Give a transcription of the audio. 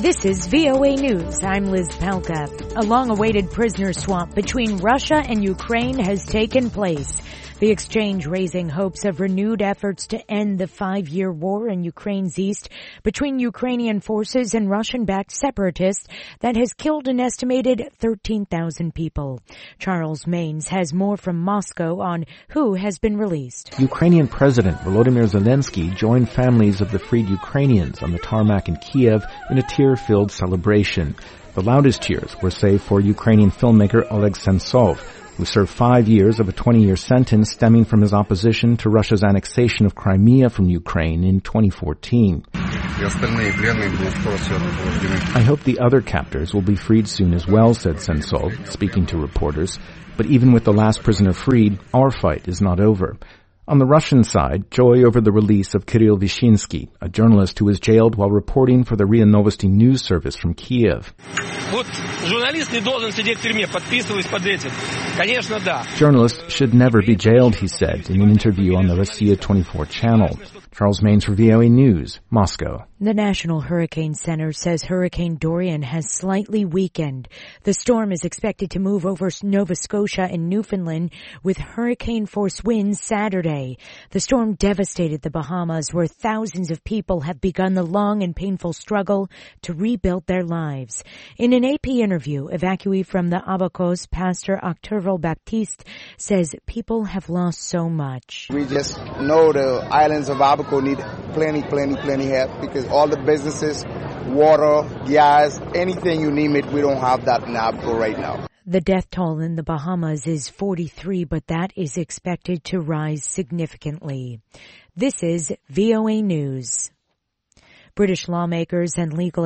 This is VOA News. I'm Liz Palka. A long-awaited prisoner swap between Russia and Ukraine has taken place. The exchange raising hopes of renewed efforts to end the 5-year war in Ukraine's east between Ukrainian forces and Russian-backed separatists that has killed an estimated 13,000 people. Charles Maines has more from Moscow on who has been released. Ukrainian President Volodymyr Zelensky joined families of the freed Ukrainians on the tarmac in Kiev in a tear-filled celebration. The loudest cheers were saved for Ukrainian filmmaker Oleg Sentsov, who served 5 years of a 20-year sentence stemming from his opposition to Russia's annexation of Crimea from Ukraine in 2014. I hope the other captors will be freed soon as well, said Sentsov, speaking to reporters. But even with the last prisoner freed, our fight is not over. On the Russian side, joy over the release of Kirill Vyshinsky, a journalist who was jailed while reporting for the RIA Novosti news service from Kiev. Journalists should never be jailed, he said in an interview on the Rossiya 24 channel. Charles Maines for VOA News, Moscow. The National Hurricane Center says Hurricane Dorian has slightly weakened. The storm is expected to move over Nova Scotia and Newfoundland with hurricane-force winds Saturday. The storm devastated the Bahamas, where thousands of people have begun the long and painful struggle to rebuild their lives. In an AP interview, evacuee from the Abacos, Pastor Octavio Baptiste, says people have lost so much. We just know the islands of Abaco need plenty help because all the businesses, water, gas, anything you name it, we don't have that in Abaco right now. The death toll in the Bahamas is 43, but that is expected to rise significantly. This is VOA News. British lawmakers and legal